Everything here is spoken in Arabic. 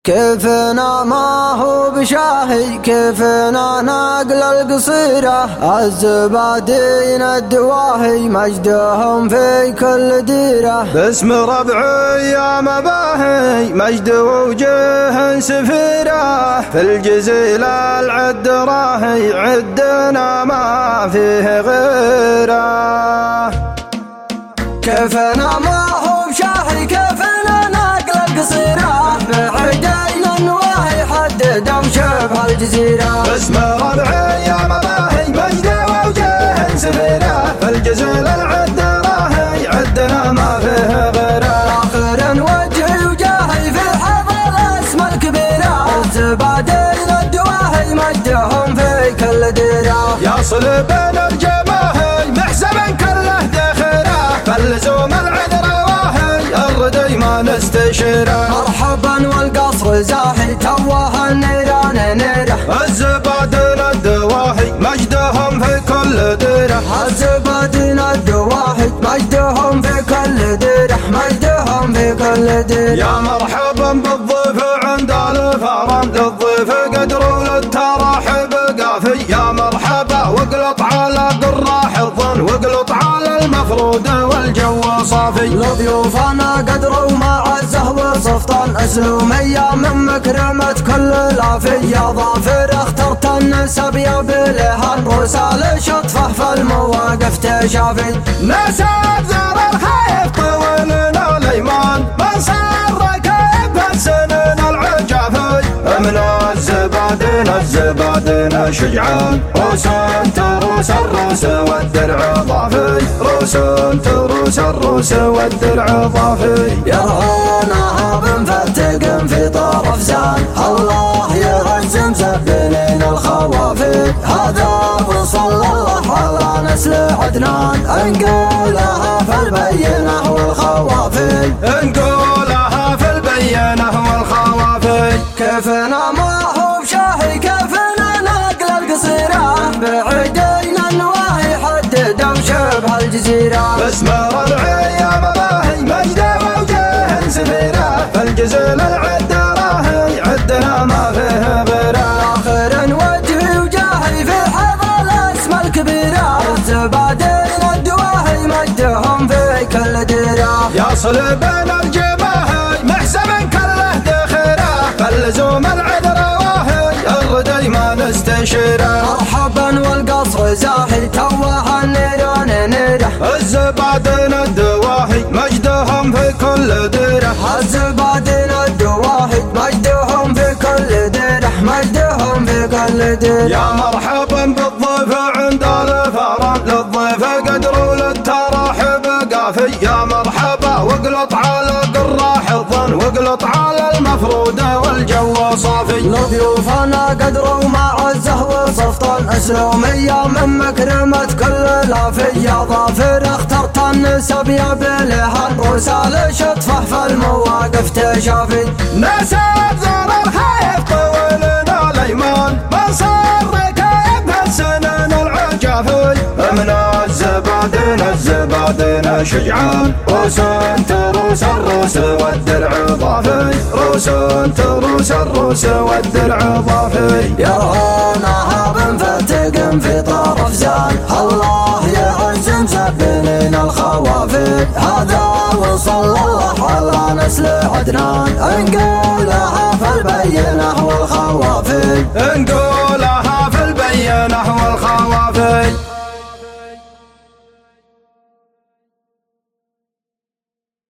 كيفنا ما هو بشاهي، كيفنا نقل القصيرة، الزبادين الدواهي مجدهم في كل ديرة. باسم ربعي يا مباهي مجد وجه سفيرة، في الجزيل العد راهي عدنا ما فيه غيره. كيفنا ما هو بشاهي، كيفنا نقل القصيرة، بعيدين النواهي حددهم شبه الجزيرة. باسم ربعي يا مباهي مجد وجه سفيرة، في الجزيل العد راهي عدنا ما فيه غيره. آخر وجهي وجاهي في الحظ الاسم الكبيرة، الزبادين الدواهي مجدهم في كل ديرة. يصل بين الجماهي محسبا كله دخيره، فاللزوم العذر واهي الردي ما نستشيره. مرحبا والقصر زاهي توه النيران نيره، الزبادين الدواهي مجدهم في كل ديره. الزبادين الدواهي مجدهم في كل ديره، مجدهم في كل ديره. يا مرحبا بالضيف عند الفرن، للضيف قدر وللتراحب قافي. يا مرحبا واقلط على قراح الظن، واقلط على المفروض والجو صافي. لضيوفنا قدروا مع الزهو صفطان، اسلومية من مكرمة كل الافي. يا ظافر اخترت النسب يا بلهان، رسال شطفه في المواقف تشافي. نسب زر الخايف طولنا الايمان، من صار كيف السنين العجافي. من الزبادين شجعان، روس تروس الروس والدرع ضافي. روس تروس الروس والدرع ضافي. يرعونها بنفتق في طرف زان، الله يغزم مسبلين الخوافي. هذا وصلى الله على نسل عدنان، نقولها في البينة والخوافي. نقولها في البينة والخوافي. كيفنا ما هو بشاهي، كيفنا نقل القصيرة، بعيدين النواهي حددهم شبه الجزيرة. باسم ربعي يا مباهي مجد وجه سفيرة، فالجزيل العد راهي عدنا ما فيه غيره. آخر وجهي وجاهي في الحظ الاسم الكبيرة، الزبادين الدواهي مجدهم في كل ديرة. يصل بين الجماهي محسبا كله دخيره، فاللزوم العذر واهي الردي ما نستشيره. مرحبا والقصر زاهي توه النيران نيره، الزبادين الدواهي مجدهم في كل ديره. الزبادين الدواهي مجدهم في كل ديره، مجدهم في كل ديره. يا مرحبا بالضيف عند الفرن، للضيف قدر وللتراحب قافي. يا مرحبا واقلط على قراح الظن، واقلط على المفروض والجو صافي. لضيوفنا قدروا مع الزهو صفطان، اسلومية من مكرمة كل الافي. يا ظافر اخترت النسب يا بلهان، رسال شطفه في المواقف تشافي. نسب زر الخايف طولنا الايمان، من صار كيف السنين العجافي. من الزبادين شجعان، روس تروس الروس والدرع ضافي. روس تروس الروس والدرع ضافي. يرعونها بنفتق في طرف زان، الله يعزم مسبلين الخوافي. هذا وصلى الله على نسل عدنان، نقولها في البينة والخوافي.